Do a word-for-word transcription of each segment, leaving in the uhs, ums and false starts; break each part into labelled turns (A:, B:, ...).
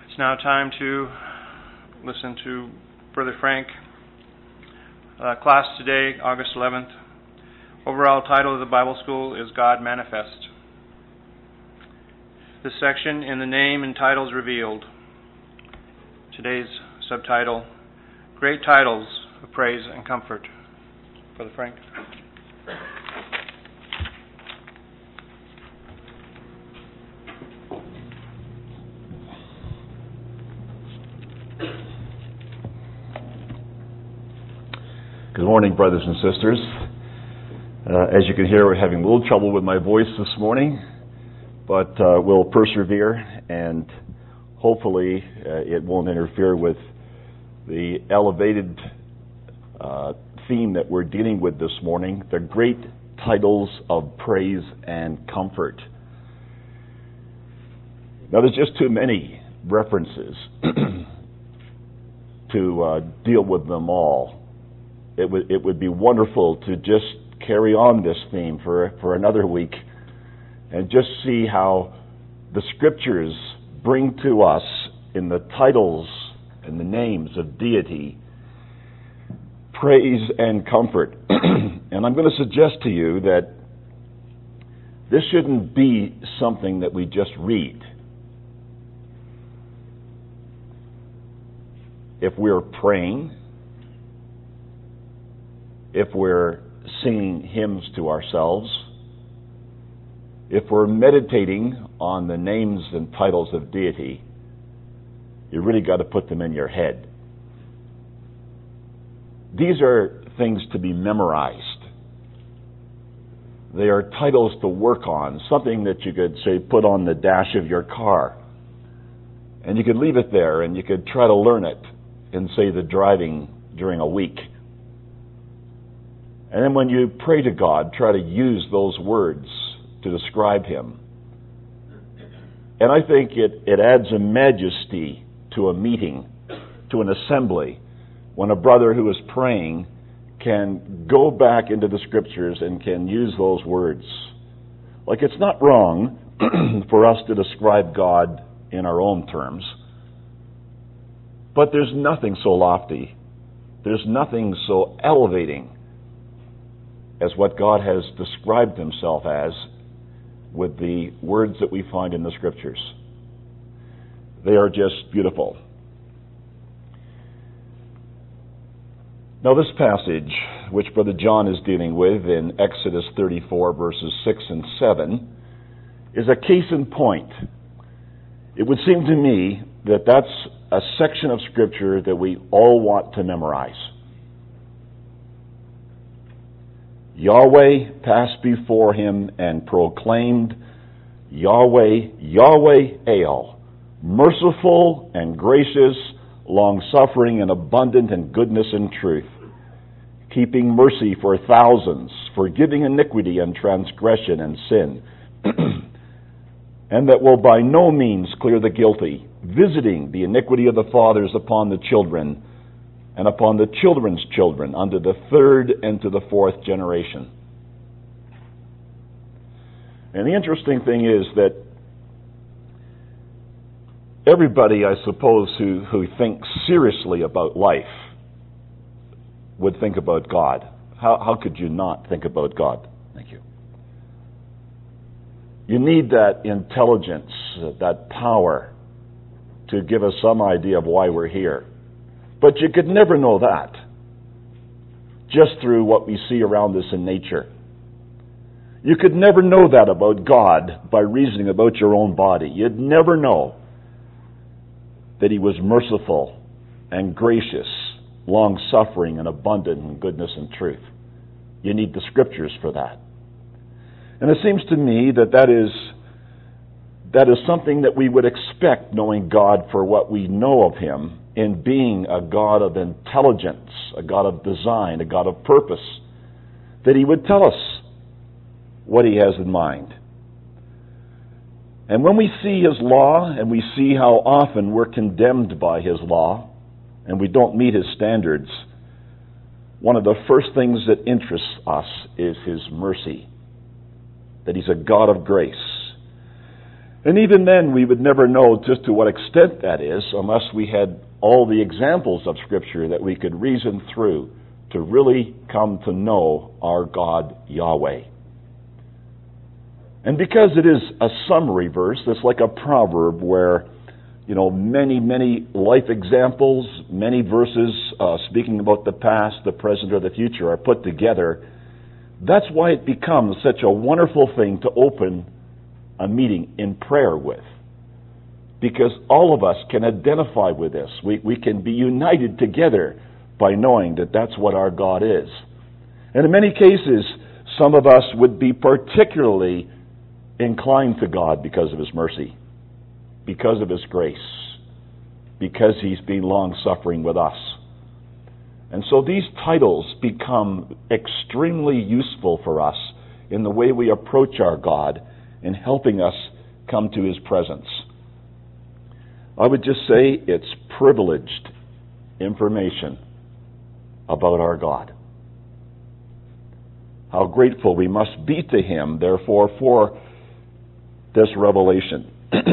A: It's now time to listen to Brother Frank. Uh, class today, August eleventh. Overall title of the Bible school is God Manifest. This section in the name and titles revealed. Today's subtitle, Great Titles of Praise and Comfort. Brother Frank.
B: Good morning, brothers and sisters. Uh, as you can hear, we're having a little trouble with my voice this morning, but uh, we'll persevere, and hopefully uh, it won't interfere with the elevated uh, theme that we're dealing with this morning, the great titles of praise and comfort. Now, there's just too many references to uh, deal with them all. It would it would be wonderful to just carry on this theme for for another week and just see how the Scriptures bring to us in the titles and the names of deity praise and comfort. And I'm going to suggest to you that this shouldn't be something that we just read. If we're praying, if we're singing hymns to ourselves, if we're meditating on the names and titles of deity, you really got to put them in your head. These are things to be memorized. They are titles to work on, something that you could, say, put on the dash of your car. And you could leave it there and you could try to learn it in, say, the driving during a week. And then when you pray to God, try to use those words to describe Him. And I think it, it adds a majesty to a meeting, to an assembly, when a brother who is praying can go back into the Scriptures and can use those words. Like, it's not wrong for us to describe God in our own terms, but there's nothing so lofty, there's nothing so elevating as what God has described Himself as with the words that we find in the Scriptures. They are just beautiful. Now, this passage, which Brother John is dealing with in Exodus thirty-four, verses six and seven, is a case in point. It would seem to me that that's a section of Scripture that we all want to memorize. Yahweh passed before him and proclaimed, Yahweh, Yahweh El, merciful and gracious, long-suffering and abundant in goodness and truth, keeping mercy for thousands, forgiving iniquity and transgression and sin, and that will by no means clear the guilty, visiting the iniquity of the fathers upon the children, and upon the children's children, unto the third and to the fourth generation. And the interesting thing is that everybody, I suppose, who, who thinks seriously about life would think about God. How, how could you not think about God? Thank you. You need that intelligence, that power, to give us some idea of why we're here. But you could never know that just through what we see around us in nature. You could never know that about God by reasoning about your own body. You'd never know that He was merciful and gracious, long-suffering and abundant in goodness and truth. You need the Scriptures for that. And it seems to me that that is, that is something that we would expect, knowing God for what we know of Him, in being a God of intelligence, a God of design, a God of purpose, that He would tell us what He has in mind. And when we see His law, and we see how often we're condemned by His law, and we don't meet His standards, one of the first things that interests us is His mercy, that He's a God of grace. And even then, we would never know just to what extent that is unless we had all the examples of Scripture that we could reason through to really come to know our God, Yahweh. And because it is a summary verse, it's like a proverb where, you know, many, many life examples, many verses uh, speaking about the past, the present, or the future are put together. That's why it becomes such a wonderful thing to open a meeting in prayer with. Because all of us can identify with this. We, we can be united together by knowing that that's what our God is. And in many cases, some of us would be particularly inclined to God because of His mercy, because of His grace, because He's been long-suffering with us. And so these titles become extremely useful for us in the way we approach our God in helping us come to His presence. I would just say it's privileged information about our God. How grateful we must be to Him, therefore, for this revelation.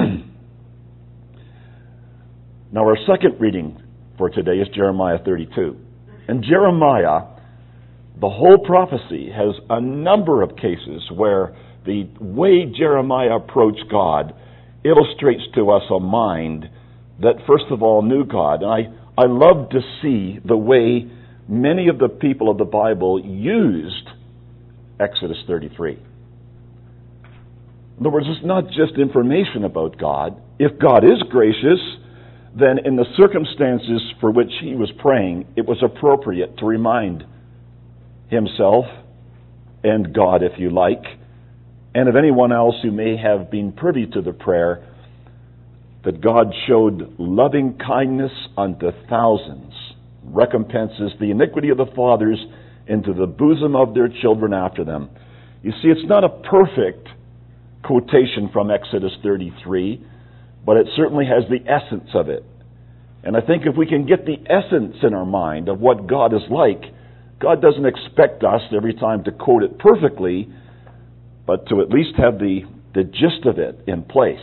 B: Now, our second reading for today is Jeremiah thirty-two. And Jeremiah, the whole prophecy has a number of cases where the way Jeremiah approached God illustrates to us a mind that, first of all, knew God. And I, I love to see the way many of the people of the Bible used Exodus thirty-three. In other words, it's not just information about God. If God is gracious, then in the circumstances for which he was praying, it was appropriate to remind himself and God, if you like, and of anyone else who may have been privy to the prayer, that God showed loving kindness unto thousands, recompenses the iniquity of the fathers into the bosom of their children after them. You see, it's not a perfect quotation from Exodus thirty-three, but it certainly has the essence of it. And I think if we can get the essence in our mind of what God is like, God doesn't expect us every time to quote it perfectly, but to at least have the, the gist of it in place.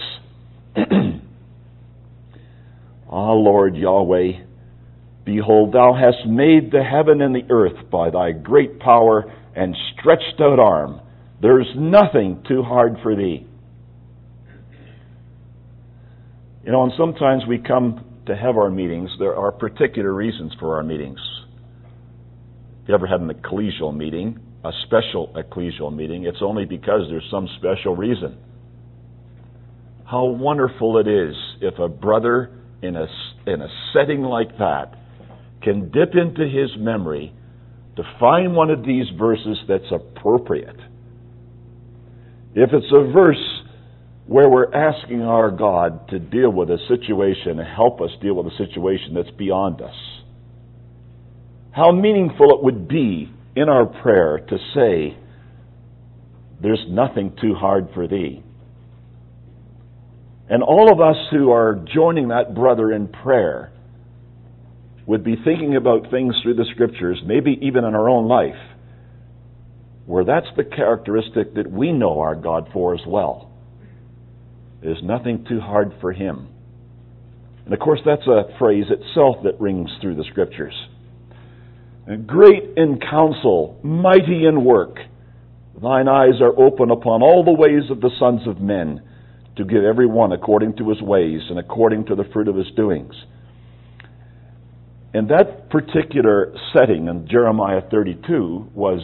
B: Ah, Lord Yahweh, behold, thou hast made the heaven and the earth by thy great power and stretched out arm. There's nothing too hard for thee. You know, and sometimes we come to have our meetings. There are particular reasons for our meetings. If you ever had an ecclesial meeting, a special ecclesial meeting, it's only because there's some special reason. How wonderful it is if a brother in a, in a setting like that can dip into his memory to find one of these verses that's appropriate. If it's a verse where we're asking our God to deal with a situation and help us deal with a situation that's beyond us, how meaningful it would be in our prayer to say, there's nothing too hard for thee. And all of us who are joining that brother in prayer would be thinking about things through the Scriptures, maybe even in our own life, where that's the characteristic that we know our God for as well. There's nothing too hard for Him. And of course, that's a phrase itself that rings through the Scriptures. And great in counsel, mighty in work, thine eyes are open upon all the ways of the sons of men, to give every one according to his ways and according to the fruit of his doings. And that particular setting in Jeremiah thirty-two was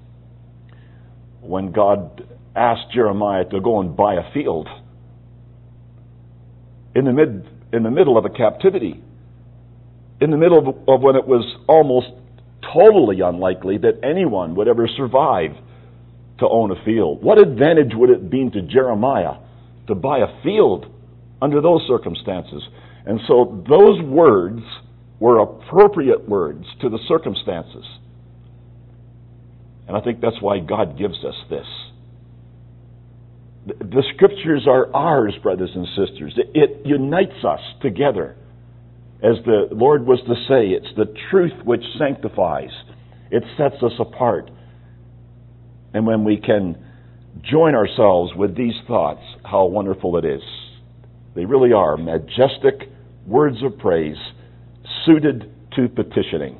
B: when God asked Jeremiah to go and buy a field in the mid in the middle of a captivity, in the middle of, of when it was almost totally unlikely that anyone would ever survive to own a field. What advantage would it be to Jeremiah to buy a field under those circumstances? And so those words were appropriate words to the circumstances. And I think that's why God gives us this. The Scriptures are ours, brothers and sisters. It unites us together. As the Lord was to say, it's the truth which sanctifies. It sets us apart. And when we can join ourselves with these thoughts, how wonderful it is. They really are majestic words of praise suited to petitioning.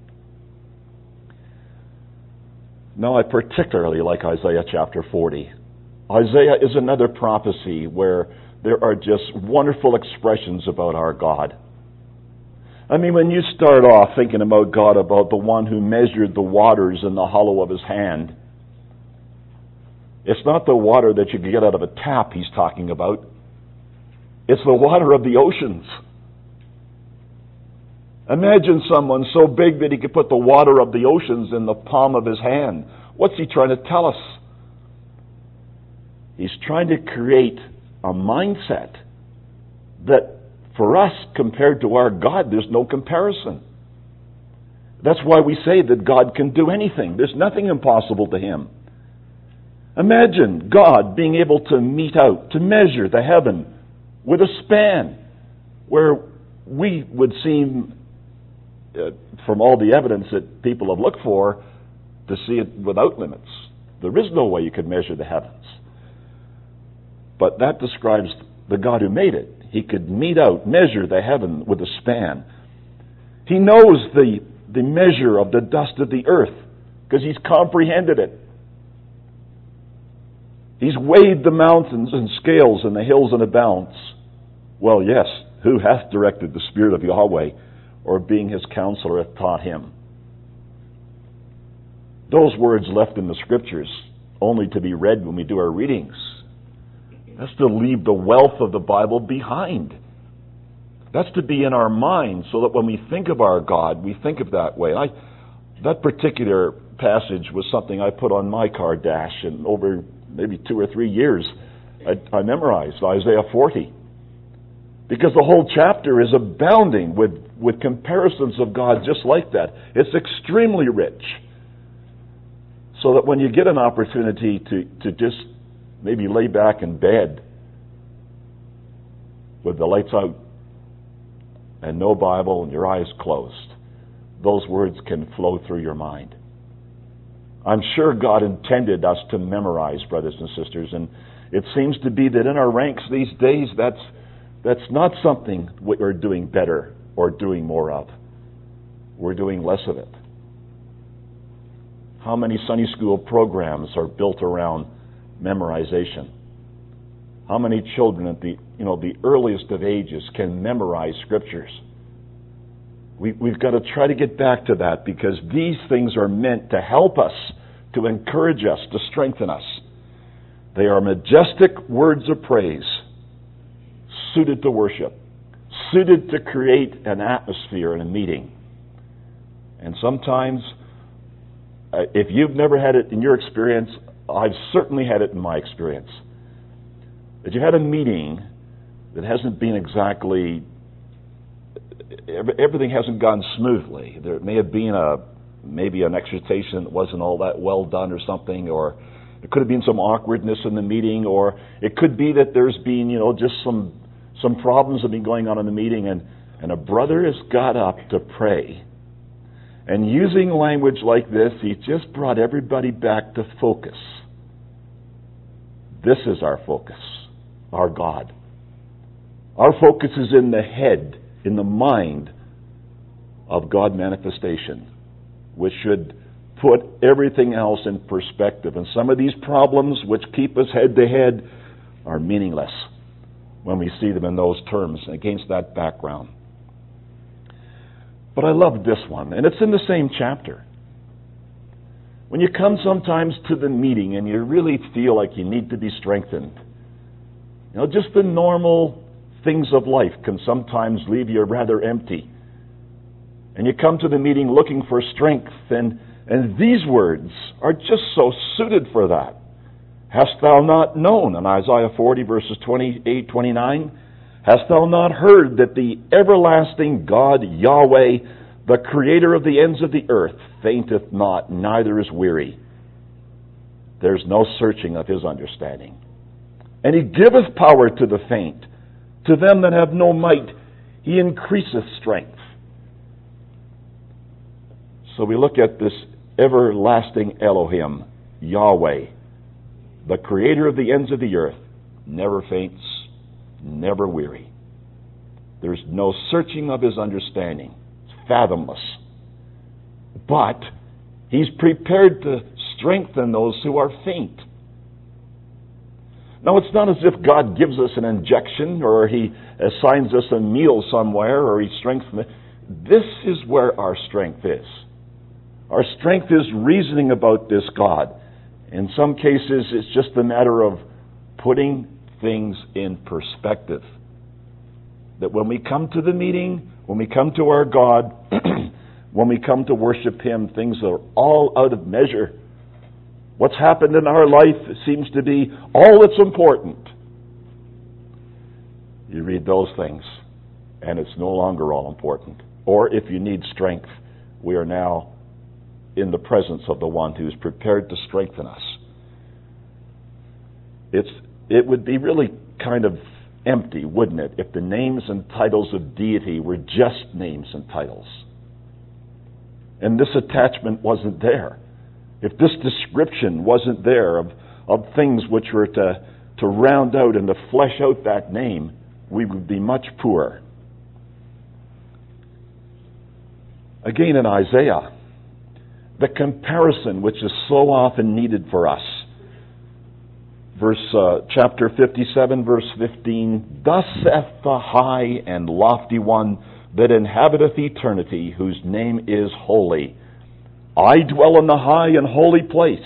B: Now, I particularly like Isaiah chapter forty. Isaiah is another prophecy where there are just wonderful expressions about our God. I mean, when you start off thinking about God, about the one who measured the waters in the hollow of his hand, it's not the water that you can get out of a tap he's talking about. It's the water of the oceans. Imagine someone so big that he could put the water of the oceans in the palm of his hand. What's he trying to tell us? He's trying to create a mindset that for us, compared to our God, there's no comparison. That's why we say that God can do anything. There's nothing impossible to him. Imagine God being able to mete out, to measure the heaven with a span, where we would seem, uh, from all the evidence that people have looked for, to see it without limits. There is no way you could measure the heavens. But that describes the God who made it. He could mete out, measure the heaven with a span. He knows the, the measure of the dust of the earth because he's comprehended it. He's weighed the mountains in scales and the hills in a balance. Well, yes, who hath directed the Spirit of Yahweh, or being his counselor hath taught him? Those words left in the Scriptures only to be read when we do our readings. That's to leave the wealth of the Bible behind. That's to be in our mind so that when we think of our God, we think of that way. I, that particular passage was something I put on my car dash, and over maybe two or three years I, I memorized Isaiah forty. Because the whole chapter is abounding with, with comparisons of God just like that. It's extremely rich. So that when you get an opportunity to, to just maybe lay back in bed with the lights out and no Bible and your eyes closed, those words can flow through your mind. I'm sure God intended us to memorize, brothers and sisters, and it seems to be that in our ranks these days, that's that's not something we're doing better or doing more of. We're doing less of it. How many Sunday school programs are built around memorization? How many children at the you know the earliest of ages can memorize scriptures? We, we've got to try to get back to that, because these things are meant to help us, to encourage us, to strengthen us. They are majestic words of praise, suited to worship, suited to create an atmosphere in a meeting. And sometimes, uh, if you've never had it in your experience, I've certainly had it in my experience, that you had a meeting that hasn't been exactly, everything hasn't gone smoothly. There may have been a maybe an exhortation that wasn't all that well done or something, or there could have been some awkwardness in the meeting, or it could be that there's been, you know, just some some problems have been going on in the meeting, and, and a brother has got up to pray. And using language like this, he just brought everybody back to focus. This is our focus, our God. Our focus is in the head, in the mind of God manifestation, which should put everything else in perspective. And some of these problems which keep us head to head are meaningless when we see them in those terms, against that background. But I love this one, and it's in the same chapter. When you come sometimes to the meeting and you really feel like you need to be strengthened, you know, just the normal things of life can sometimes leave you rather empty. And you come to the meeting looking for strength, and, and these words are just so suited for that. Hast thou not known, in Isaiah forty, verses twenty-eight, twenty-nine, hast thou not heard that the everlasting God, Yahweh, the creator of the ends of the earth, fainteth not, neither is weary? There's no searching of his understanding. And he giveth power to the faint. To them that have no might, he increaseth strength. So we look at this everlasting Elohim, Yahweh, the creator of the ends of the earth, never faints, never weary. There's no searching of his understanding. It's fathomless. But he's prepared to strengthen those who are faint. Now, it's not as if God gives us an injection or he assigns us a meal somewhere or he strengthens. This is where our strength is. Our strength is reasoning about this God. In some cases, it's just a matter of putting things in perspective. That when we come to the meeting, when we come to our God, when we come to worship him, things are all out of measure. What's happened in our life seems to be all that's important. You read those things, and it's no longer all important. Or if you need strength, we are now in the presence of the one who is prepared to strengthen us. It's, it would be really kind of empty, wouldn't it, if the names and titles of deity were just names and titles. And this attachment wasn't there. If this description wasn't there of, of things which were to, to round out and to flesh out that name, we would be much poorer. Again in Isaiah, the comparison which is so often needed for us. Verse uh, chapter fifty-seven, verse fifteen, Thus saith the high and lofty one that inhabiteth eternity, whose name is holy. I dwell in the high and holy place,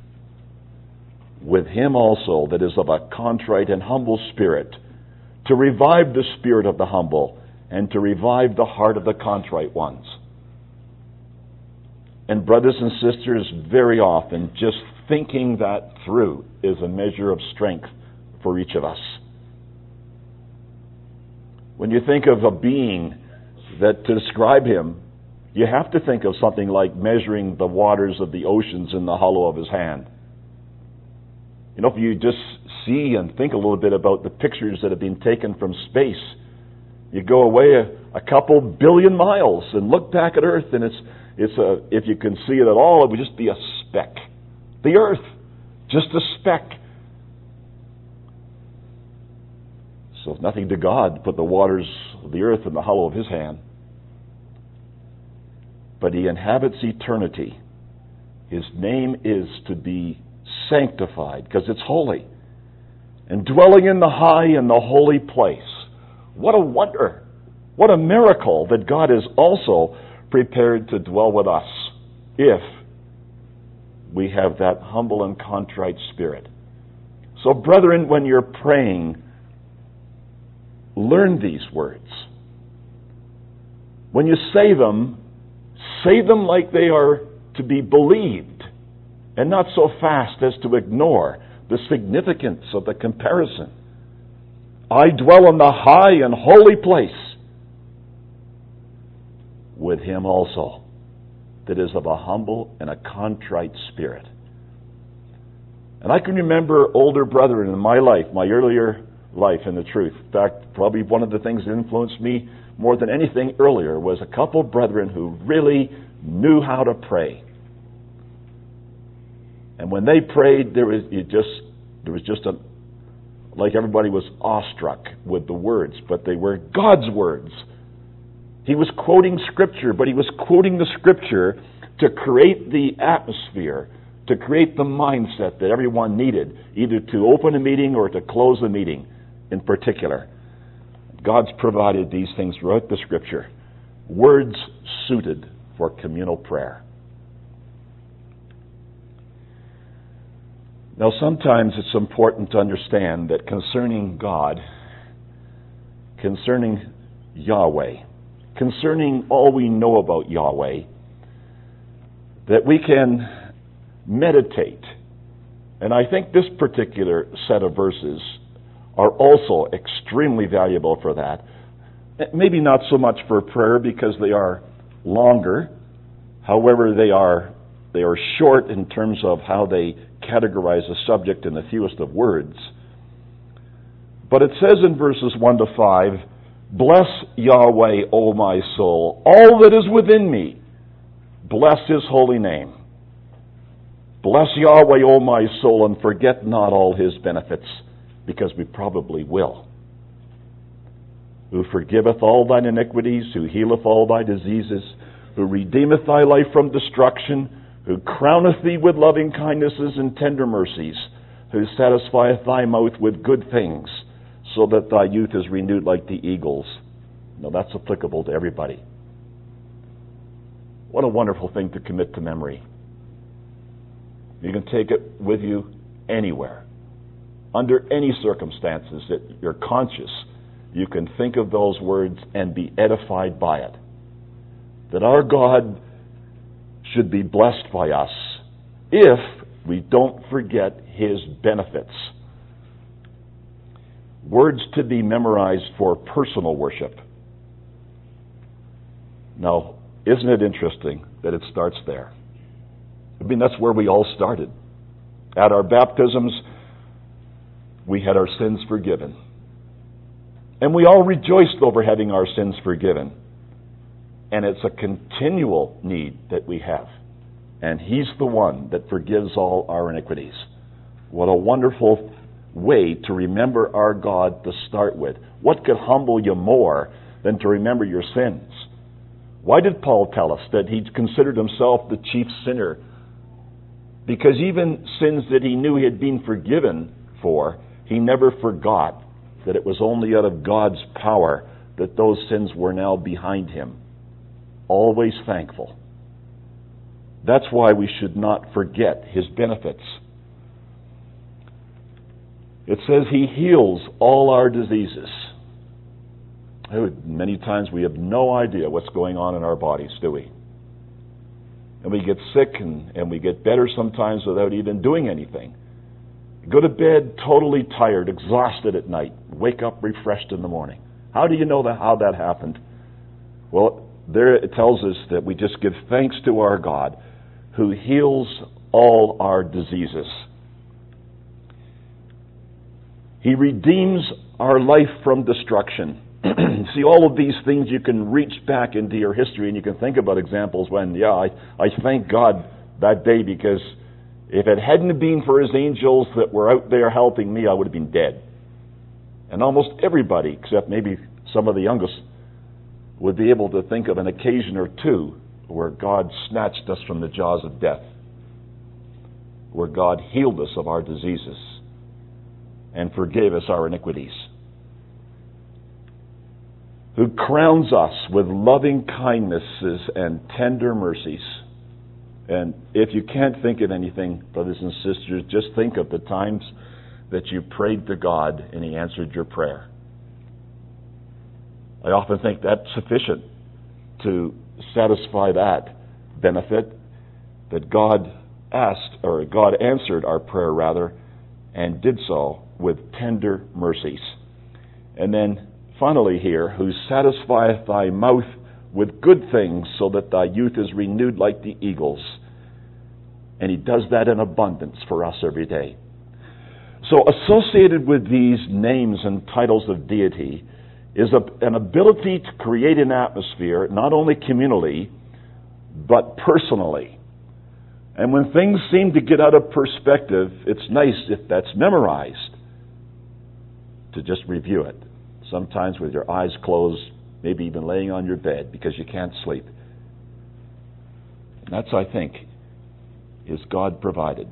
B: with him also that is of a contrite and humble spirit, to revive the spirit of the humble, and to revive the heart of the contrite ones. And brothers and sisters, very often, just thinking that through is a measure of strength for each of us. When you think of a being that to describe him, you have to think of something like measuring the waters of the oceans in the hollow of his hand. You know, if you just see and think a little bit about the pictures that have been taken from space, you go away a, a couple billion miles and look back at Earth, and it's it's a if you can see it at all, it would just be a speck. The Earth, just a speck. So it's nothing to God to put the waters of the earth in the hollow of his hand. But he inhabits eternity. His name is to be sanctified because it's holy. And dwelling in the high and the holy place. What a wonder. What a miracle that God is also prepared to dwell with us if we have that humble and contrite spirit. So, brethren, when you're praying, learn these words. When you say them, say them like they are to be believed, and not so fast as to ignore the significance of the comparison. I dwell in the high and holy place with him also that is of a humble and a contrite spirit. And I can remember older brethren in my life, my earlier life in the truth. In fact, probably one of the things that influenced me more than anything earlier was a couple brethren who really knew how to pray. And when they prayed, there was you just there was just a like everybody was awestruck with the words, but they were God's words. He was quoting Scripture, but he was quoting the Scripture to create the atmosphere, to create the mindset that everyone needed, either to open a meeting or to close a meeting in particular. God's provided these things throughout the Scripture. Words suited for communal prayer. Now, sometimes it's important to understand that concerning God, concerning Yahweh, concerning all we know about Yahweh, that we can meditate. And I think this particular set of verses are also extremely valuable for that. Maybe not so much for prayer because they are longer. However, they are they are short in terms of how they categorize a subject in the fewest of words. But it says in verses one to five, Bless Yahweh, O my soul, all that is within me. Bless his holy name. Bless Yahweh, O my soul, and forget not all his benefits, because we probably will. Who forgiveth all thine iniquities, who healeth all thy diseases, who redeemeth thy life from destruction, who crowneth thee with loving kindnesses and tender mercies, who satisfieth thy mouth with good things, so that thy youth is renewed like the eagles. Now that's applicable to everybody. What a wonderful thing to commit to memory. You can take it with you anywhere. Under any circumstances that you're conscious, you can think of those words and be edified by it. That our God should be blessed by us if we don't forget his benefits. Words to be memorized for personal worship. Now, isn't it interesting that it starts there? I mean, that's where we all started. At our baptisms, we had our sins forgiven. And we all rejoiced over having our sins forgiven. And it's a continual need that we have. And he's the one that forgives all our iniquities. What a wonderful way to remember our God to start with. What could humble you more than to remember your sins? Why did Paul tell us that he considered himself the chief sinner? Because even sins that he knew he had been forgiven for, he never forgot that it was only out of God's power that those sins were now behind him. Always thankful. That's why we should not forget his benefits. It says he heals all our diseases. Many times we have no idea what's going on in our bodies, do we? And we get sick and, and we get better sometimes without even doing anything. Go to bed totally tired, exhausted at night. Wake up refreshed in the morning. How do you know that, how that happened? Well, there it tells us that we just give thanks to our God who heals all our diseases. He redeems our life from destruction. See, all of these things you can reach back into your history and you can think about examples when, yeah, I, I thank God that day because if it hadn't been for his angels that were out there helping me, I would have been dead. And almost everybody, except maybe some of the youngest, would be able to think of an occasion or two where God snatched us from the jaws of death, where God healed us of our diseases and forgave us our iniquities, who crowns us with loving kindnesses and tender mercies. And if you can't think of anything, brothers and sisters, just think of the times that you prayed to God and he answered your prayer. I often think that's sufficient to satisfy that benefit, that God asked, or God answered our prayer rather, and did so with tender mercies. And then finally here, who satisfieth thy mouth with good things, so that thy youth is renewed like the eagles. And he does that in abundance for us every day. So associated with these names and titles of deity is a, an ability to create an atmosphere, not only communally, but personally. And when things seem to get out of perspective, it's nice if that's memorized, to just review it. Sometimes with your eyes closed, maybe even laying on your bed because you can't sleep. And that's, I think, is God provided.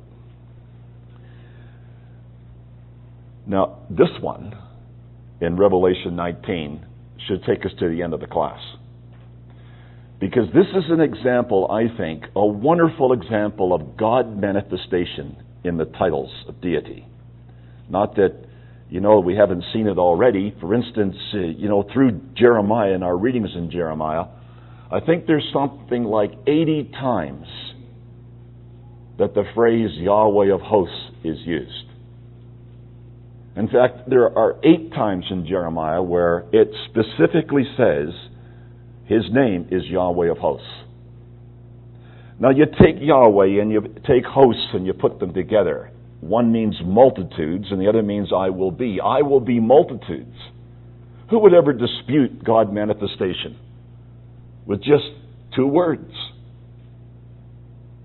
B: Now, this one in Revelation nineteen should take us to the end of the class. Because this is an example, I think, a wonderful example of God manifestation in the titles of deity. Not that, you know, we haven't seen it already. For instance, uh, you know, through Jeremiah and our readings in Jeremiah, I think there's something like eighty times that the phrase Yahweh of hosts is used. In fact, there are eight times in Jeremiah where it specifically says his name is Yahweh of hosts. Now you take Yahweh and you take hosts and you put them together. One means multitudes and the other means I will be. I will be multitudes. Who would ever dispute God manifestation with just two words?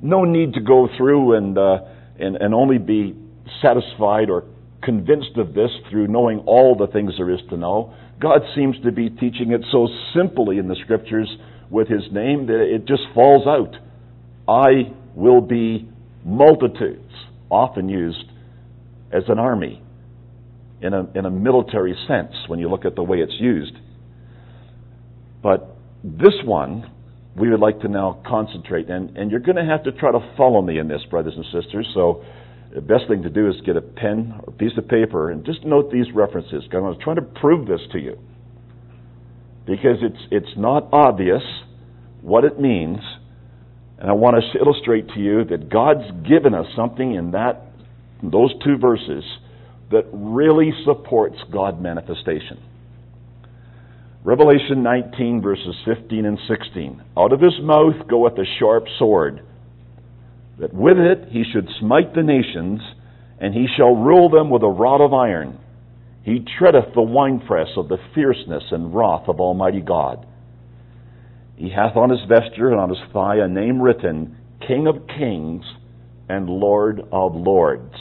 B: No need to go through and, uh, and, and only be satisfied or convinced of this through knowing all the things there is to know. God seems to be teaching it so simply in the Scriptures with His name that it just falls out. I will be multitudes, often used as an army in a, in a military sense when you look at the way it's used. But this one, we would like to now concentrate, and, and you're going to have to try to follow me in this, brothers and sisters. So the best thing to do is get a pen or a piece of paper and just note these references. I'm going to try to prove this to you, because it's it's not obvious what it means, and I want to illustrate to you that God's given us something in that those two verses that really supports God manifestation. Revelation nineteen, verses fifteen and sixteen. Out of his mouth goeth a sharp sword, that with it he should smite the nations, and he shall rule them with a rod of iron. He treadeth the winepress of the fierceness and wrath of Almighty God. He hath on his vesture and on his thigh a name written, King of Kings and Lord of Lords.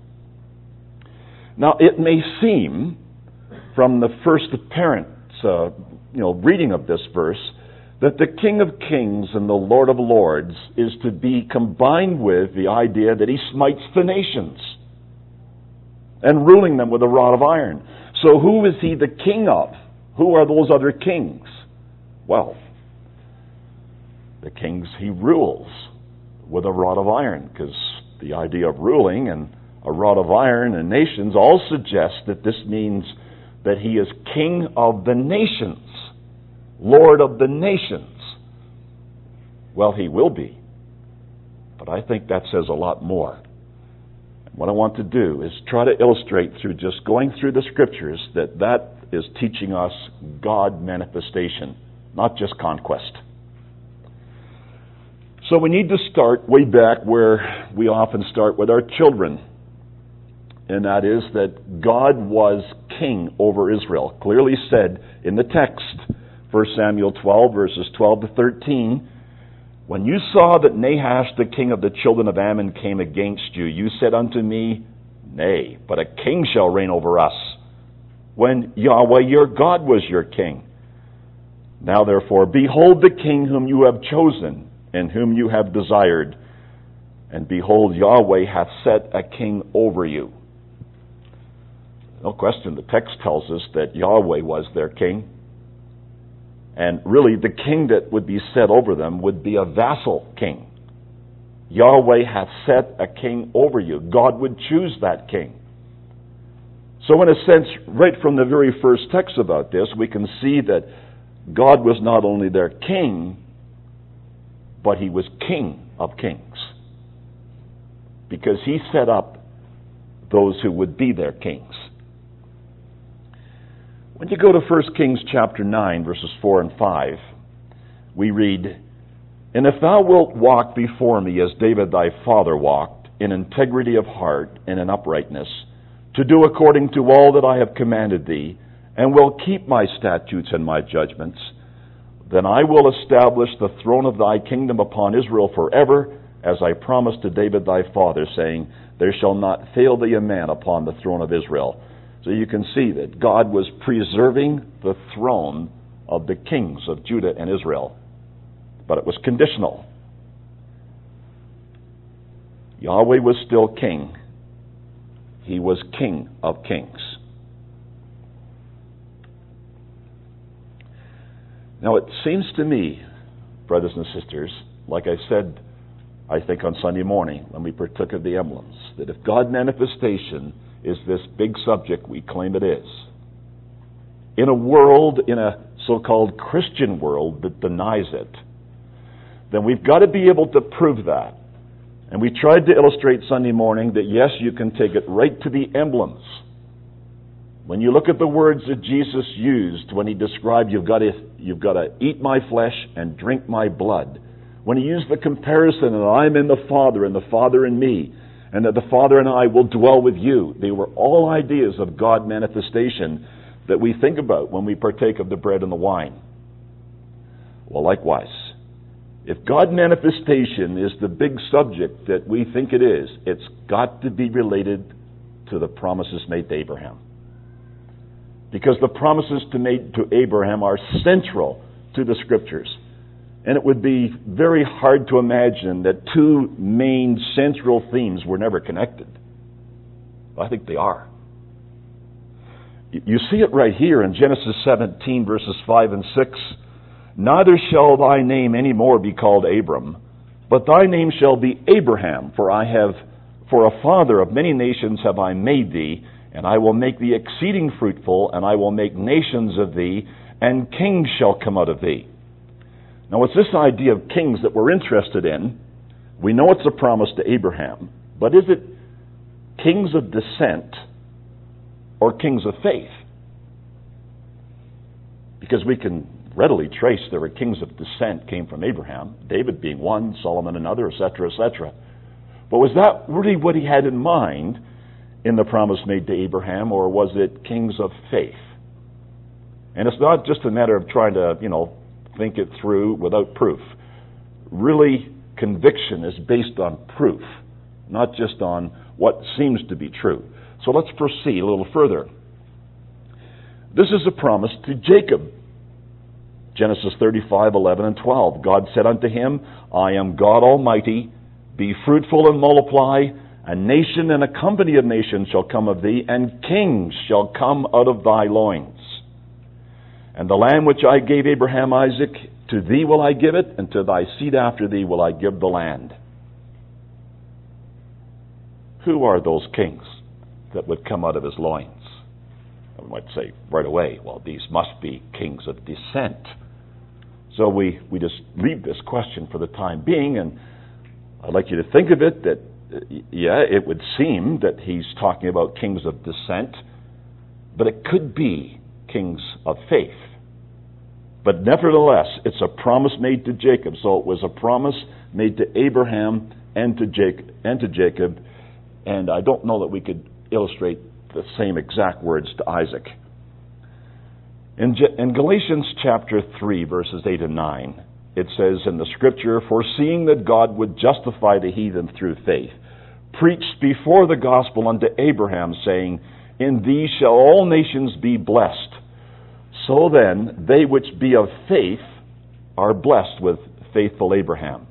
B: Now, it may seem, from the first apparent uh, you know, reading of this verse, that the King of Kings and the Lord of Lords is to be combined with the idea that he smites the nations and ruling them with a rod of iron. So who is he the king of? Who are those other kings? Well, the kings he rules with a rod of iron, because the idea of ruling and a rod of iron and nations all suggest that this means that he is king of the nations, Lord of the nations. Well, he will be, but I think that says a lot more. What I want to do is try to illustrate through just going through the Scriptures that that is teaching us God manifestation, not just conquest. So we need to start way back where we often start with our children, and that is that God was king over Israel. Clearly said in the text, First Samuel twelve, verses twelve to thirteen, when you saw that Nahash the king of the children of Ammon came against you, you said unto me, Nay, but a king shall reign over us, when Yahweh your God was your king. Now therefore, behold the king whom you have chosen, and whom you have desired, and behold, Yahweh hath set a king over you. No question, the text tells us that Yahweh was their king. And really, the king that would be set over them would be a vassal king. Yahweh hath set a king over you. God would choose that king. So in a sense, right from the very first text about this, we can see that God was not only their king, but he was king of kings. Because he set up those who would be their kings. When you go to First Kings chapter nine, verses four and five, we read, And if thou wilt walk before me as David thy father walked, in integrity of heart and in uprightness, to do according to all that I have commanded thee, and will keep my statutes and my judgments, then I will establish the throne of thy kingdom upon Israel forever, as I promised to David thy father, saying, There shall not fail thee a man upon the throne of Israel. So you can see that God was preserving the throne of the kings of Judah and Israel. But it was conditional. Yahweh was still king. He was king of kings. Now it seems to me, brothers and sisters, like I said, I think on Sunday morning when we partook of the emblems, that if God manifestation is this big subject we claim it is, in a world, in a so-called Christian world that denies it, then we've got to be able to prove that. And we tried to illustrate Sunday morning that yes, you can take it right to the emblems. When you look at the words that Jesus used when he described you've got to, you've got to eat my flesh and drink my blood, when he used the comparison that I'm in the Father and the Father in me, and that the Father and I will dwell with you. They were all ideas of God manifestation that we think about when we partake of the bread and the wine. Well, likewise, If God manifestation is the big subject that we think it is, it's got to be related to the promises made to Abraham. Because the promises to made to Abraham are central to the Scriptures. And it would be very hard to imagine that two main central themes were never connected. I think they are. You see it right here in Genesis seventeen, verses five and six. Neither shall thy name any more be called Abram, but thy name shall be Abraham, for I have, for a father of many nations have I made thee, and I will make thee exceeding fruitful, and I will make nations of thee, and kings shall come out of thee. Now it's this idea of kings that we're interested in. We know it's a promise to Abraham, but is it kings of descent or kings of faith? Because we can readily trace there were kings of descent came from Abraham, David being one, Solomon another, et cetera, et cetera. But was that really what he had in mind in the promise made to Abraham, or was it kings of faith? And it's not just a matter of trying to, you know, think it through without proof. Really, conviction is based on proof, not just on what seems to be true. So let's proceed a little further. This is a promise to Jacob. Genesis thirty-five, eleven and twelve. God said unto him, I am God Almighty. Be fruitful and multiply. A nation and a company of nations shall come of thee, and kings shall come out of thy loins. And the land which I gave Abraham Isaac, to thee will I give it, and to thy seed after thee will I give the land. Who are those kings that would come out of his loins? We might say right away, well, these must be kings of descent. So we, we just leave this question for the time being, and I'd like you to think of it that, uh, yeah, it would seem that he's talking about kings of descent, but it could be kings of faith. But nevertheless, it's a promise made to Jacob. So it was a promise made to Abraham and to Jacob, and to Jacob, and I don't know that we could illustrate the same exact words to Isaac. In, in Galatians chapter three, verses eight and nine, it says in the Scripture, foreseeing that God would justify the heathen through faith, preached before the gospel unto Abraham, saying, in thee shall all nations be blessed. So then, they which be of faith are blessed with faithful Abraham.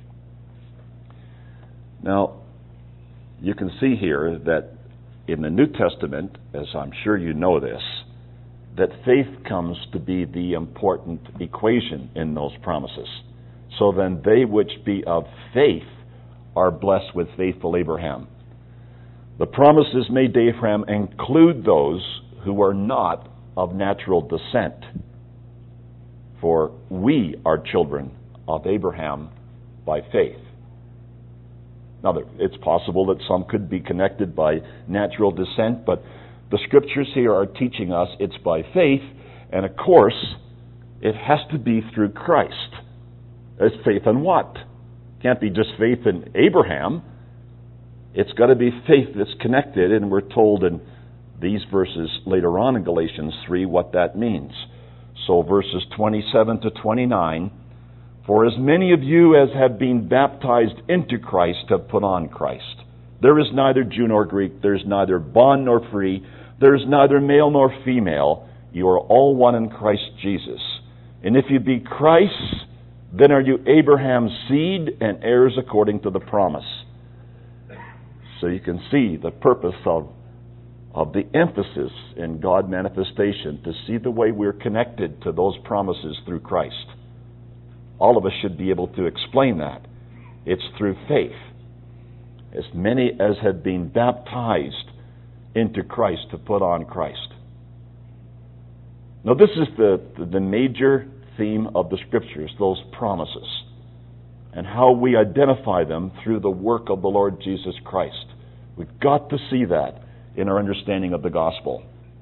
B: Now, you can see here that in the New Testament, as I'm sure you know this, that faith comes to be the important equation in those promises. So then they which be of faith are blessed with faithful Abraham. The promises made to Abraham include those who are not of natural descent. For we are children of Abraham by faith. Now, it's possible that some could be connected by natural descent, but the Scriptures here are teaching us it's by faith, and of course, it has to be through Christ. It's faith in what? Can't be just faith in Abraham. It's got to be faith that's connected, and we're told in these verses later on in Galatians three what that means. So verses twenty-seven to twenty-nine, for as many of you as have been baptized into Christ have put on Christ. There is neither Jew nor Greek, there is neither bond nor free, there is neither male nor female. You are all one in Christ Jesus. And if you be Christ's, then are you Abraham's seed and heirs according to the promise. So you can see the purpose of, of the emphasis in God manifestation, to see the way we're connected to those promises through Christ. All of us should be able to explain that. It's through faith. As many as have been baptized into Christ to put on Christ. Now this is the, the, the major theme of the Scriptures, those promises, and how we identify them through the work of the Lord Jesus Christ. We've got to see that in our understanding of the gospel.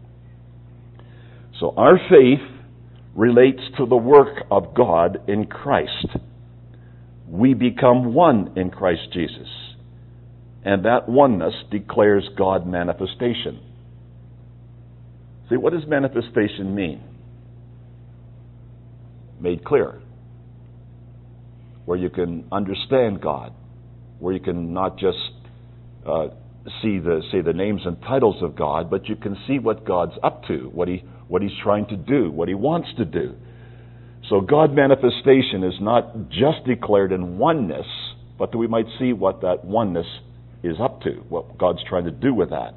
B: So our faith relates to the work of God in Christ. We become one in Christ Jesus. And that oneness declares God manifestation. See, what does manifestation mean? Made clear. where you can understand God, where you can not just uh, see the say the names and titles of God, but you can see what God's up to, what he what He's trying to do, what He wants to do. So God manifestation is not just declared in oneness, but that we might see what that oneness is up to, what God's trying to do with that.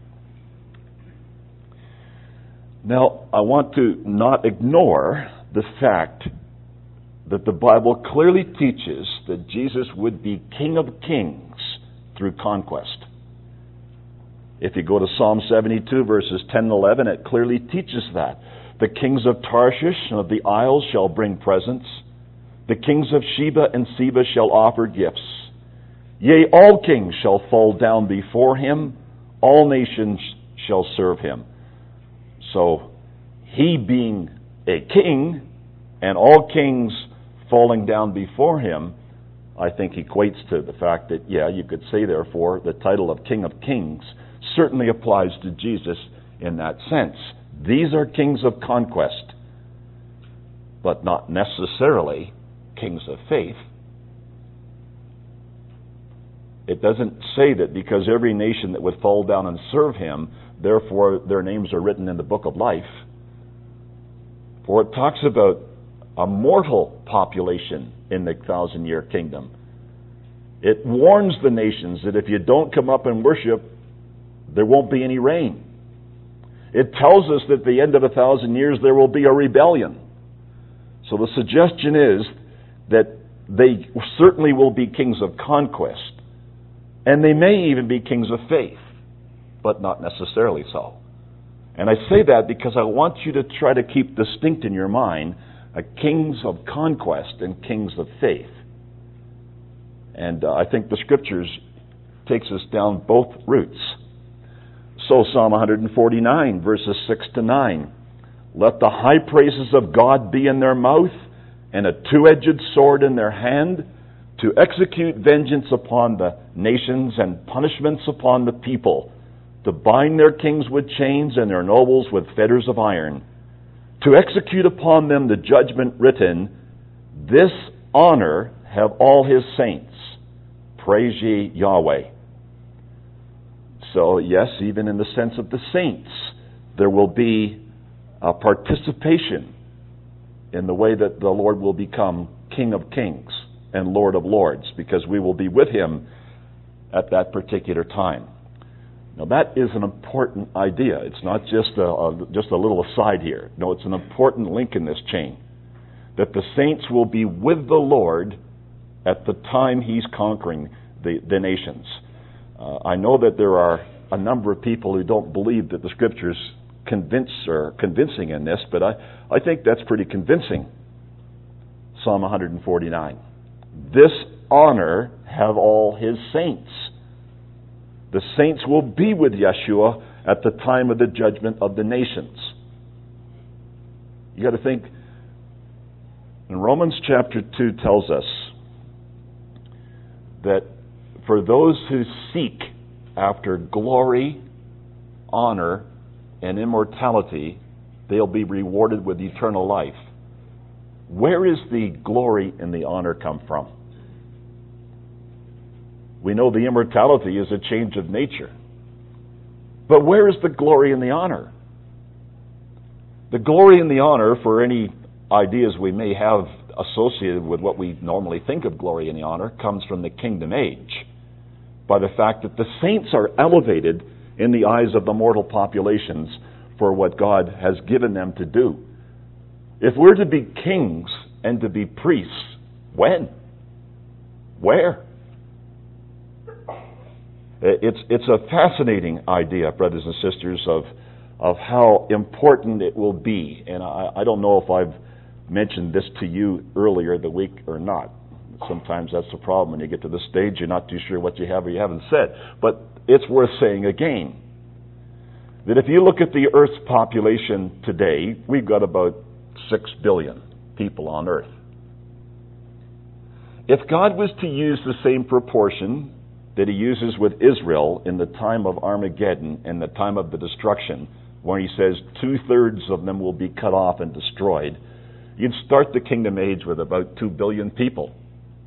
B: Now, I want to not ignore the fact that the Bible clearly teaches that Jesus would be King of Kings through conquest. If you go to Psalm seventy-two, verses ten and eleven, it clearly teaches that. The kings of Tarshish and of the isles shall bring presents. The kings of Sheba and Seba shall offer gifts. Yea, all kings shall fall down before him. All nations shall serve him. So, he being a king, and all kings falling down before him, I think equates to the fact that, yeah, you could say, therefore, the title of King of Kings certainly applies to Jesus in that sense. These are kings of conquest, but not necessarily kings of faith. It doesn't say that because every nation that would fall down and serve him, therefore their names are written in the book of life. For it talks about a mortal population in the thousand-year kingdom. It warns the nations that if you don't come up and worship, there won't be any rain. It tells us that at the end of a thousand years there will be a rebellion. So the suggestion is that they certainly will be kings of conquest, and they may even be kings of faith, but not necessarily so. And I say that because I want you to try to keep distinct in your mind a kings of conquest and kings of faith. And uh, I think the Scriptures takes us down both routes. So Psalm one forty-nine, verses six to nine. Let the high praises of God be in their mouth, and a two-edged sword in their hand, to execute vengeance upon the nations and punishments upon the people, to bind their kings with chains and their nobles with fetters of iron, to execute upon them the judgment written, this honor have all his saints. Praise ye Yahweh. So, yes, even in the sense of the saints, there will be a participation in the way that the Lord will become King of Kings and Lord of Lords, because we will be with him at that particular time. Now, that is an important idea. It's not just a, a, just a little aside here. No, it's an important link in this chain, that the saints will be with the Lord at the time he's conquering the, the nations. Uh, I know that there are a number of people who don't believe that the Scriptures convince or convincing in this, but I, I think that's pretty convincing. Psalm one forty-nine. This honor have all his saints. The saints will be with Yeshua at the time of the judgment of the nations. You got to think, and Romans chapter two tells us that for those who seek after glory, honor, and immortality, they'll be rewarded with eternal life. Where is the glory and the honor come from? We know the immortality is a change of nature. But where is the glory and the honor? The glory and the honor, for any ideas we may have associated with what we normally think of glory and the honor, comes from the kingdom age, by the fact that the saints are elevated in the eyes of the mortal populations for what God has given them to do. If we're to be kings and to be priests, when? Where? It's it's a fascinating idea, brothers and sisters, of of how important it will be. And I, I don't know if I've mentioned this to you earlier the week or not. Sometimes that's the problem. When you get to this stage, you're not too sure what you have or you haven't said. But it's worth saying again, that if you look at the Earth's population today, we've got about six billion people on Earth. If God was to use the same proportion that he uses with Israel in the time of Armageddon and the time of the destruction, when he says two-thirds of them will be cut off and destroyed, you'd start the kingdom age with about two billion people.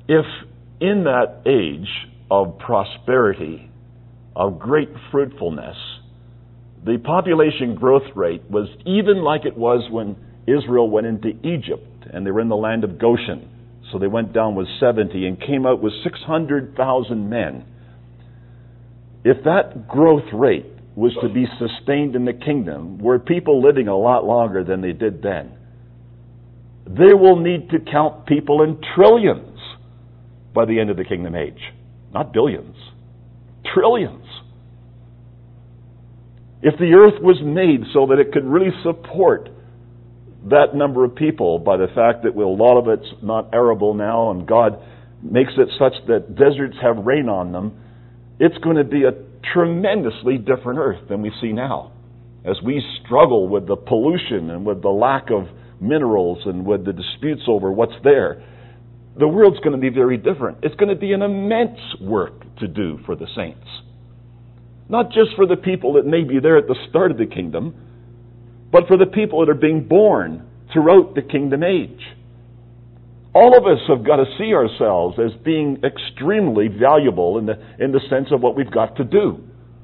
B: if in that age of prosperity, of great fruitfulness, the population growth rate was even like it was when Israel went into Egypt and they were in the land of Goshen. So they went down with seventy and came out with six hundred thousand men. If that growth rate was to be sustained in the kingdom, were people living a lot longer than they did then, they will need to count people in trillions by the end of the kingdom age. Not billions. Trillions. If the earth was made so that it could really support that number of people, by the fact that a lot of it's not arable now and God makes it such that deserts have rain on them, it's going to be a tremendously different earth than we see now. As we struggle with the pollution and with the lack of minerals and with the disputes over what's there, the world's going to be very different. It's going to be an immense work to do for the saints. Not just for the people that may be there at the start of the kingdom, but for the people that are being born throughout the kingdom age. All of us have got to see ourselves as being extremely valuable in the in the sense of what we've got to do.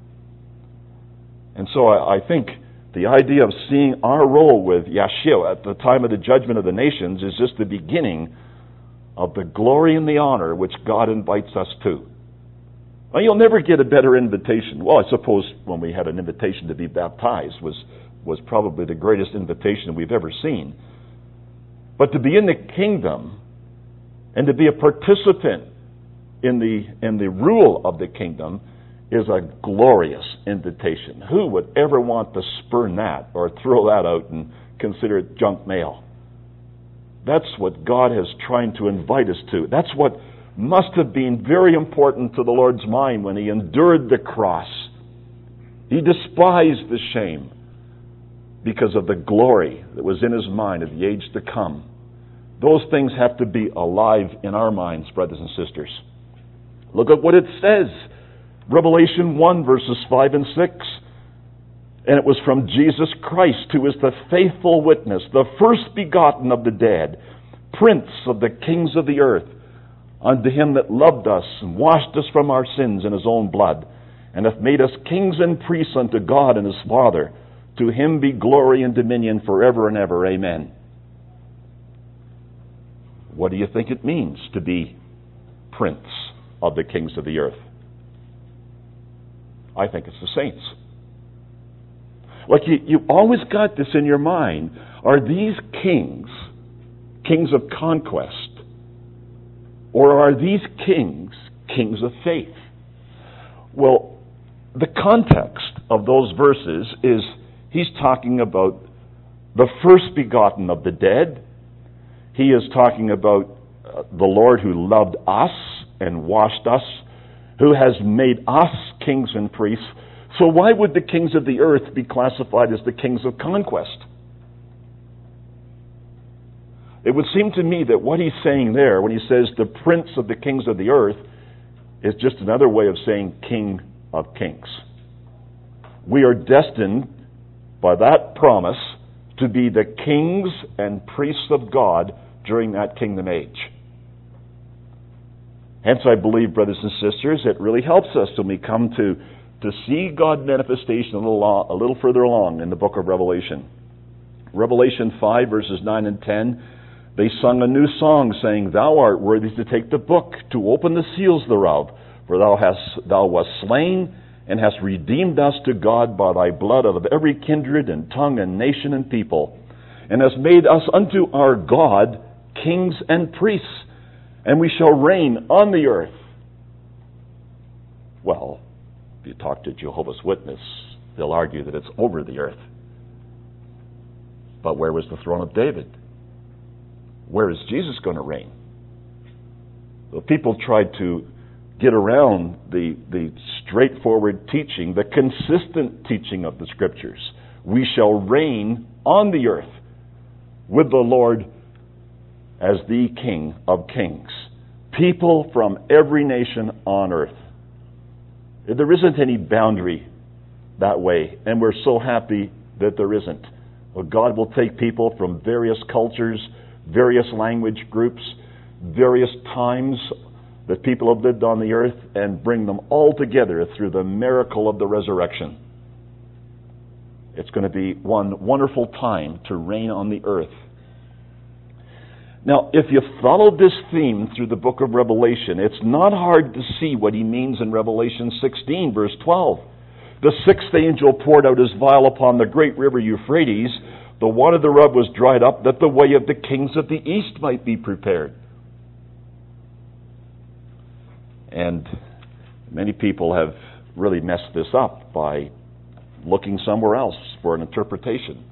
B: And so I, I think the idea of seeing our role with Yeshua at the time of the judgment of the nations is just the beginning of the glory and the honor which God invites us to. Well, you'll never get a better invitation. Well, I suppose when we had an invitation to be baptized was was probably the greatest invitation we've ever seen. But to be in the kingdom and to be a participant in the in the rule of the kingdom is a glorious invitation. Who would ever want to spurn that or throw that out and consider it junk mail? That's what God is trying to invite us to. That's what must have been very important to the Lord's mind when He endured the cross. He despised the shame because of the glory that was in His mind of the age to come. Those things have to be alive in our minds, brothers and sisters. Look at what it says. Revelation one, verses five and six. And it was from Jesus Christ, who is the faithful witness, the first begotten of the dead, Prince of the kings of the earth, unto Him that loved us and washed us from our sins in His own blood, and hath made us kings and priests unto God and His Father. To Him be glory and dominion forever and ever. Amen. What do you think it means to be Prince of the kings of the earth? I think it's the saints. Like you, you always got this in your mind. Are these kings, kings of conquest? Or are these kings, kings of faith? Well, the context of those verses is he's talking about the first begotten of the dead. He is talking about uh, the Lord who loved us and washed us, who has made us kings and priests. So why would the kings of the earth be classified as the kings of conquest? It would seem to me that what he's saying there, when he says the prince of the kings of the earth, is just another way of saying king of kings. We are destined by that promise to be the kings and priests of God during that kingdom age. Hence, I believe, brothers and sisters, it really helps us when we come to, to see God's manifestation a little, a little further along in the book of Revelation. Revelation five, verses nine and ten, they sung a new song, saying, Thou art worthy to take the book, to open the seals thereof, for thou hast thou wast slain, and hast redeemed us to God by thy blood out of every kindred and tongue and nation and people, and hast made us unto our God kings and priests, and we shall reign on the earth. Well, if you talk to Jehovah's Witness, they'll argue that it's over the earth. But where was the throne of David? Where is Jesus going to reign? The people tried to get around the, the straightforward teaching, the consistent teaching of the Scriptures. We shall reign on the earth with the Lord as the King of kings. People from every nation on earth. There isn't any boundary that way, and we're so happy that there isn't. Well, God will take people from various cultures, various language groups, various times that people have lived on the earth and bring them all together through the miracle of the resurrection. It's going to be one wonderful time to reign on the earth. Now, if you follow this theme through the book of Revelation, it's not hard to see what he means in Revelation sixteen, verse twelve. The sixth angel poured out his vial upon the great river Euphrates. The water thereof was dried up, that the way of the kings of the east might be prepared. And many people have really messed this up by looking somewhere else for an interpretation.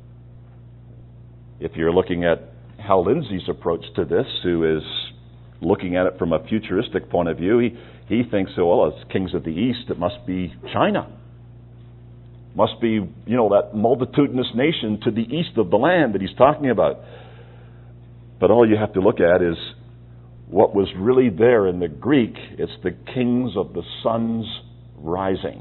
B: If you're looking at Hal Lindsey's approach to this, who is looking at it from a futuristic point of view, he, he thinks, oh, well, as kings of the east, it must be China. Must be, you know, that multitudinous nation to the east of the land that he's talking about. But all you have to look at is what was really there in the Greek. It's the kings of the sun's rising.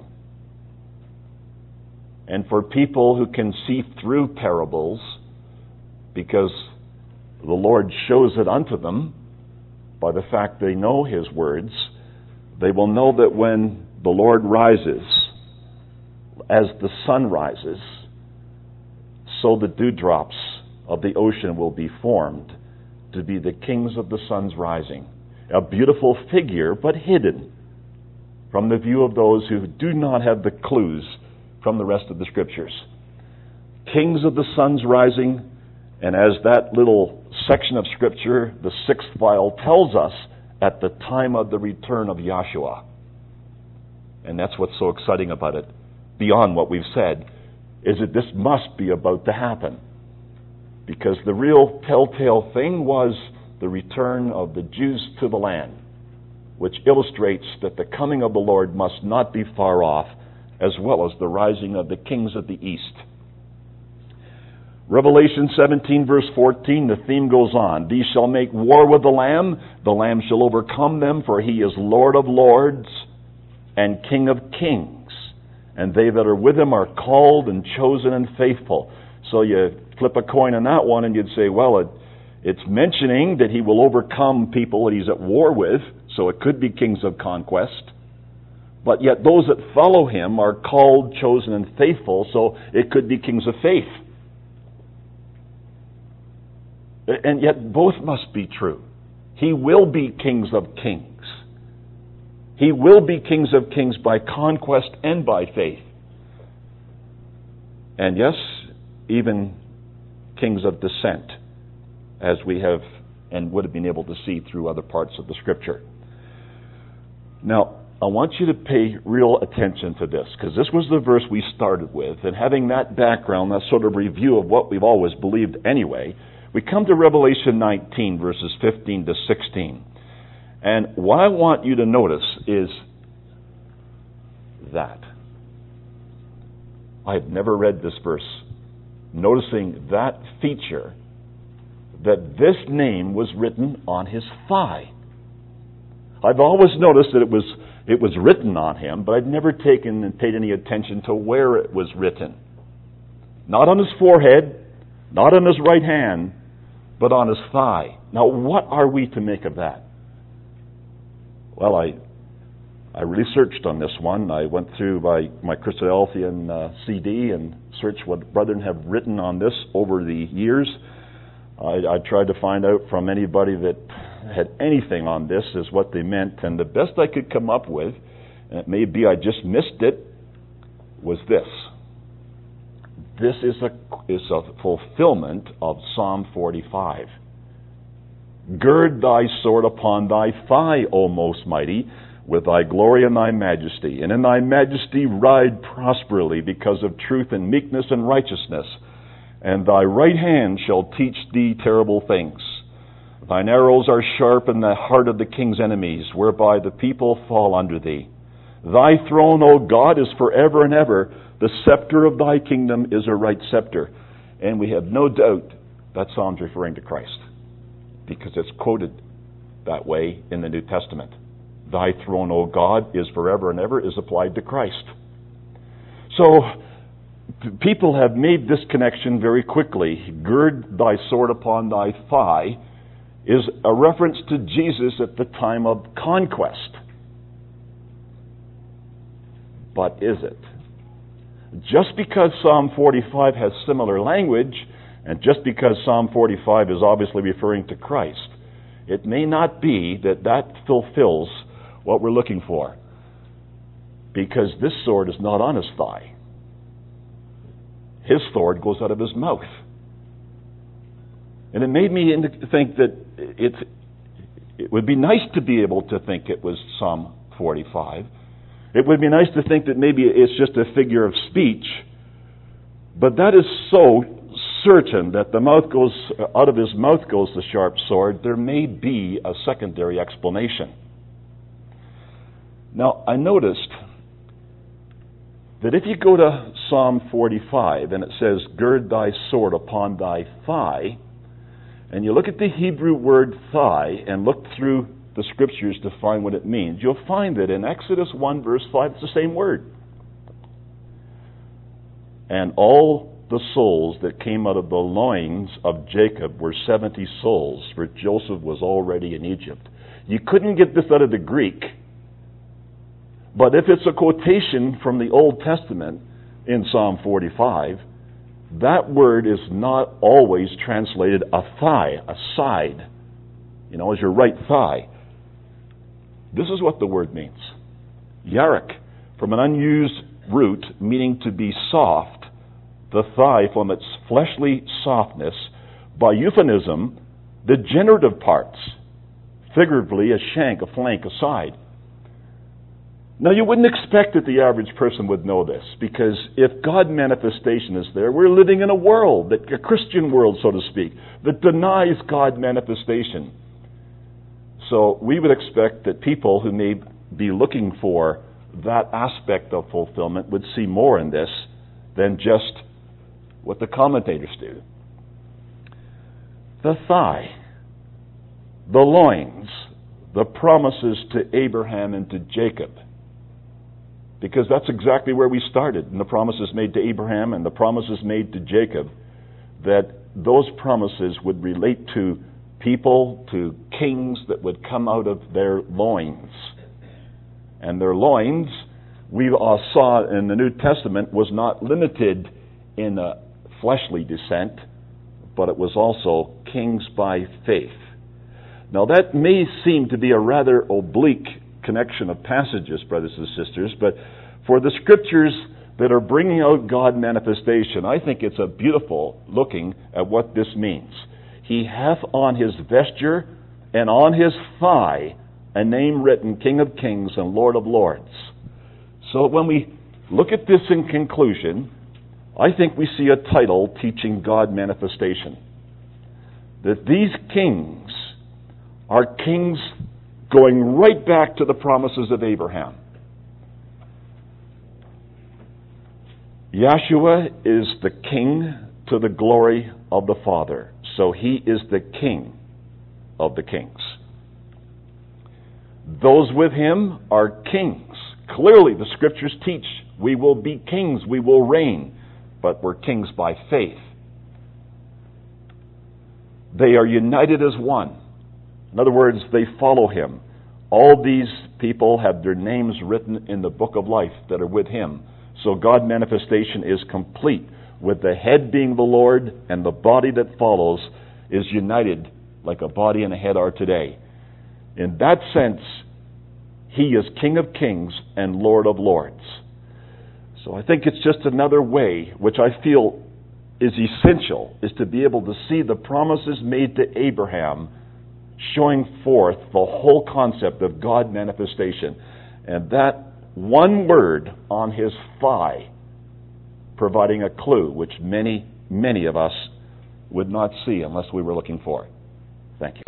B: And for people who can see through parables, because the Lord shows it unto them by the fact they know His words, they will know that when the Lord rises, as the sun rises, so the dewdrops of the ocean will be formed to be the kings of the sun's rising. A beautiful figure, but hidden from the view of those who do not have the clues from the rest of the Scriptures. Kings of the sun's rising, and as that little section of Scripture, the sixth vial, tells us, at the time of the return of Yahshua. And that's what's so exciting about it, beyond what we've said, is that this must be about to happen. Because the real telltale thing was the return of the Jews to the land, which illustrates that the coming of the Lord must not be far off, as well as the rising of the kings of the east. Revelation seventeen, verse fourteen, the theme goes on. These shall make war with the Lamb. The Lamb shall overcome them, for He is Lord of lords and King of kings. And they that are with Him are called and chosen and faithful. So you flip a coin on that one and you'd say, well, it, it's mentioning that He will overcome people that He's at war with, so it could be kings of conquest. But yet those that follow Him are called, chosen, and faithful, so it could be kings of faith. And yet both must be true. He will be kings of kings. He will be kings of kings by conquest and by faith. And yes, even kings of descent, as we have and would have been able to see through other parts of the Scripture. Now, I want you to pay real attention to this, because this was the verse we started with, and having that background, that sort of review of what we've always believed anyway, we come to Revelation nineteen, verses fifteen to sixteen. And what I want you to notice is that. I have never read this verse, noticing that feature, that this name was written on His thigh. I've always noticed that it was it was written on Him, but I'd never taken and paid any attention to where it was written. Not on His forehead, not on His right hand, but on His thigh. Now, what are we to make of that? Well, I I researched on this one. I went through my, my Christadelphian uh, C D and searched what brethren have written on this over the years. I, I tried to find out from anybody that had anything on this is what they meant, and the best I could come up with, and it may be I just missed it, was this. This is a, is a fulfillment of Psalm forty-five. Gird thy sword upon thy thigh, O most mighty, with thy glory and thy majesty. And in thy majesty ride prosperly, because of truth and meekness and righteousness. And thy right hand shall teach thee terrible things. Thine arrows are sharp in the heart of the king's enemies, whereby the people fall under thee. Thy throne, O God, is forever and ever. The scepter of thy kingdom is a right scepter. And we have no doubt that Psalm's referring to Christ, because it's quoted that way in the New Testament. Thy throne, O God, is forever and ever is applied to Christ. So, p- people have made this connection very quickly. Gird thy sword upon thy thigh is a reference to Jesus at the time of conquest. But is it? Just because Psalm forty-five has similar language, and just because Psalm forty-five is obviously referring to Christ, it may not be that that fulfills what we're looking for. Because this sword is not on his thigh. His sword goes out of his mouth. And it made me think that it's, it would be nice to be able to think it was Psalm forty-five. It would be nice to think that maybe it's just a figure of speech. But that is so certain that the mouth goes, out of his mouth goes the sharp sword, there may be a secondary explanation. Now, I noticed that if you go to Psalm forty-five and it says, gird thy sword upon thy thigh, and you look at the Hebrew word thigh and look through the scriptures to find what it means, you'll find that in Exodus one verse five, it's the same word. And all the souls that came out of the loins of Jacob were seventy souls, for Joseph was already in Egypt. You couldn't get this out of the Greek. But if it's a quotation from the Old Testament in Psalm forty-five, that word is not always translated a thigh, a side, you know, as your right thigh. This is what the word means. Yarak, from an unused root meaning to be soft, the thigh from its fleshly softness, by euphemism, the generative parts, figuratively a shank, a flank, a side. Now, you wouldn't expect that the average person would know this, because if God manifestation is there, we're living in a world, that a Christian world, so to speak, that denies God manifestation. So we would expect that people who may be looking for that aspect of fulfillment would see more in this than just what the commentators do. The thigh, the loins, the promises to Abraham and to Jacob. Because that's exactly where we started, in the promises made to Abraham and the promises made to Jacob, that those promises would relate to people, to kings that would come out of their loins. And their loins, we all saw in the New Testament, was not limited in a fleshly descent, but it was also kings by faith. Now that may seem to be a rather oblique connection of passages, brothers and sisters, but for the scriptures that are bringing out God manifestation, I think it's a beautiful looking at what this means. He hath on his vesture and on his thigh a name written, King of Kings and Lord of Lords. So when we look at this in conclusion, I think we see a title teaching God manifestation. That these kings are kings going right back to the promises of Abraham. Yahshua is the king to the glory of the Father. So he is the king of the kings. Those with him are kings. Clearly the scriptures teach we will be kings, we will reign, but we're kings by faith. They are united as one. In other words, they follow him. All these people have their names written in the book of life that are with him. So God manifestation is complete, with the head being the Lord and the body that follows is united like a body and a head are today. In that sense, he is King of Kings and Lord of Lords. So I think it's just another way, which I feel is essential, is to be able to see the promises made to Abraham showing forth the whole concept of God manifestation. And that one word on his thigh providing a clue which many, many of us would not see unless we were looking for it. Thank you.